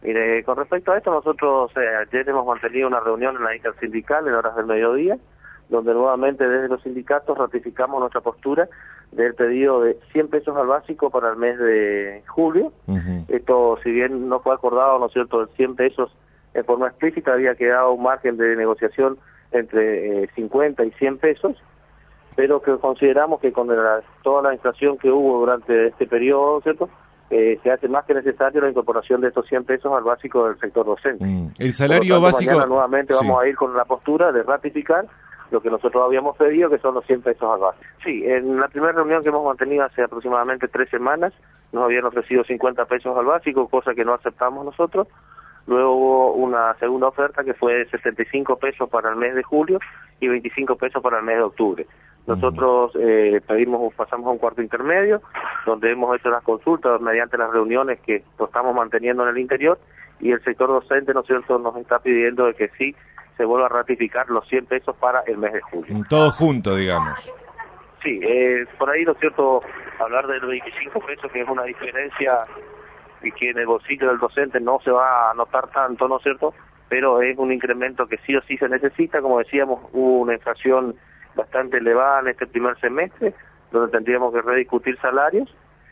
Mire, con respecto a esto, nosotros ayer hemos mantenido una reunión en la intersindical en horas del mediodía, donde nuevamente desde los sindicatos ratificamos nuestra postura del pedido de 100 pesos al básico para el mes de julio. Esto, si bien no fue acordado, ¿no es cierto?, de 100 pesos en forma explícita, había quedado un margen de negociación entre 50 y 100 pesos, pero que consideramos que con toda la inflación que hubo durante este periodo, ¿cierto?, se hace más que necesario la incorporación de estos 100 pesos al básico del sector docente. El salario básico... Mañana nuevamente vamos a ir con la postura de ratificar lo que nosotros habíamos pedido, que son los 100 pesos al básico. Sí, en la primera reunión que hemos mantenido hace aproximadamente 3 semanas, nos habían ofrecido 50 pesos al básico, cosa que no aceptamos nosotros. Luego hubo una segunda oferta que fue de 75 pesos para el mes de julio y 25 pesos para el mes de octubre. Nosotros pasamos a un cuarto intermedio, donde hemos hecho las consultas mediante las reuniones que estamos manteniendo en el interior, y el sector docente, ¿no es cierto?, nos está pidiendo de que sí se vuelva a ratificar los 100 pesos para el mes de julio. Todo junto, digamos. Sí, por ahí, ¿no es cierto?, hablar de los 25 pesos, que es una diferencia y que en el bolsillo del docente no se va a notar tanto, ¿no es cierto?, pero es un incremento que sí o sí se necesita. Como decíamos, hubo una inflación bastante elevada en este primer semestre, donde tendríamos que rediscutir salarios.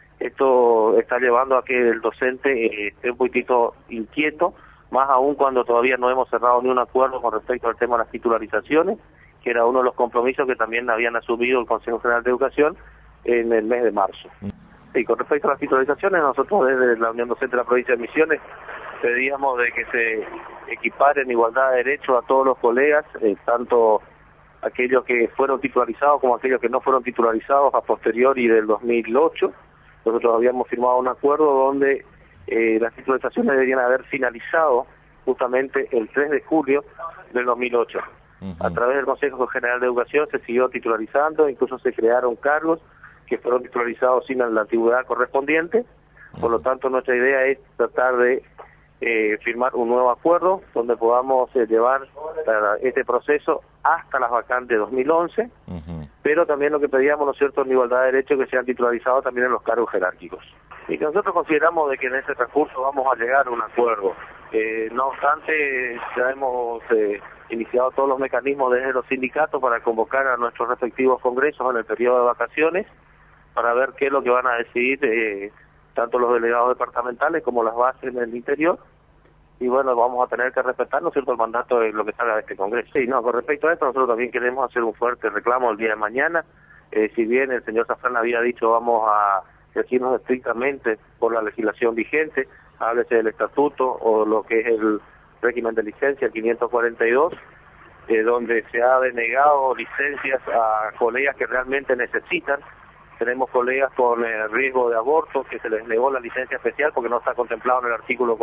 Esto está llevando a que el docente esté un poquitito inquieto, más aún cuando todavía no hemos cerrado ni un acuerdo con respecto al tema de las titularizaciones, que era uno de los compromisos que también habían asumido el Consejo General de Educación en el mes de marzo. Y con respecto a las titularizaciones, nosotros desde la Unión Docente de la Provincia de Misiones pedíamos de que se equipare en igualdad de derechos a todos los colegas, tanto aquellos que fueron titularizados como aquellos que no fueron titularizados a posteriori del 2008. Nosotros habíamos firmado un acuerdo donde las titularizaciones deberían haber finalizado justamente el 3 de julio del 2008. A través del Consejo General de Educación se siguió titularizando, incluso se crearon cargos que fueron titularizados sin la antigüedad correspondiente. Por lo tanto, nuestra idea es tratar de firmar un nuevo acuerdo donde podamos llevar este proceso hasta las vacantes 2011, pero también lo que pedíamos, ¿no es cierto?, en igualdad de derechos, que sean titularizados también en los cargos jerárquicos. Y que nosotros consideramos de que en ese transcurso vamos a llegar a un acuerdo. No obstante, ya hemos iniciado todos los mecanismos desde los sindicatos para convocar a nuestros respectivos congresos en el periodo de vacaciones, para ver qué es lo que van a decidir tanto los delegados departamentales como las bases en el interior. Y bueno, vamos a tener que respetar, ¿no es cierto?, el mandato de lo que salga de este Congreso. Sí, no, con respecto a esto, nosotros también queremos hacer un fuerte reclamo el día de mañana. Si bien el señor Zafrán había dicho vamos a regirnos estrictamente por la legislación vigente, háblese del estatuto o lo que es el régimen de licencia, el 542, donde se ha denegado licencias a colegas que realmente necesitan. Tenemos colegas con riesgo de aborto que se les negó la licencia especial porque no está contemplado en el artículo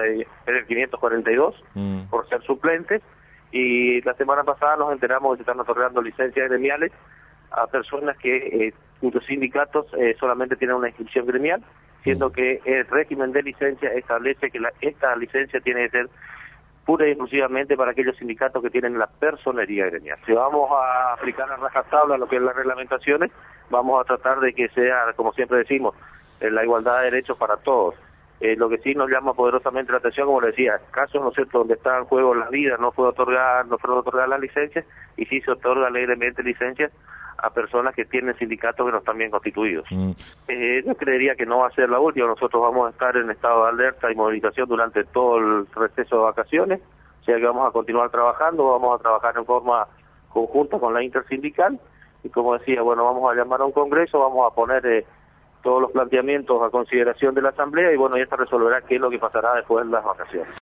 542 por ser suplentes, y la semana pasada nos enteramos de que están otorgando licencias gremiales a personas que cuyos sindicatos solamente tienen una inscripción gremial, siendo que el régimen de licencia establece que esta licencia tiene que ser pura y exclusivamente para aquellos sindicatos que tienen la personería gremial. Si vamos a aplicar a rajatabla lo que es las reglamentaciones, vamos a tratar de que sea, como siempre decimos, la igualdad de derechos para todos. Lo que sí nos llama poderosamente la atención, como le decía, casos, ¿no es cierto?, donde está en juego la vida, no fueron otorgadas las licencias, y sí se otorga alegremente licencias a personas que tienen sindicatos que no están bien constituidos. Yo creería que no va a ser la última. Nosotros vamos a estar en estado de alerta y movilización durante todo el receso de vacaciones, o sea que vamos a continuar trabajando, vamos a trabajar en forma conjunta con la intersindical, y como decía, bueno, vamos a llamar a un congreso, vamos a poner todos los planteamientos a consideración de la asamblea, y bueno, ya se resolverá qué es lo que pasará después de las vacaciones.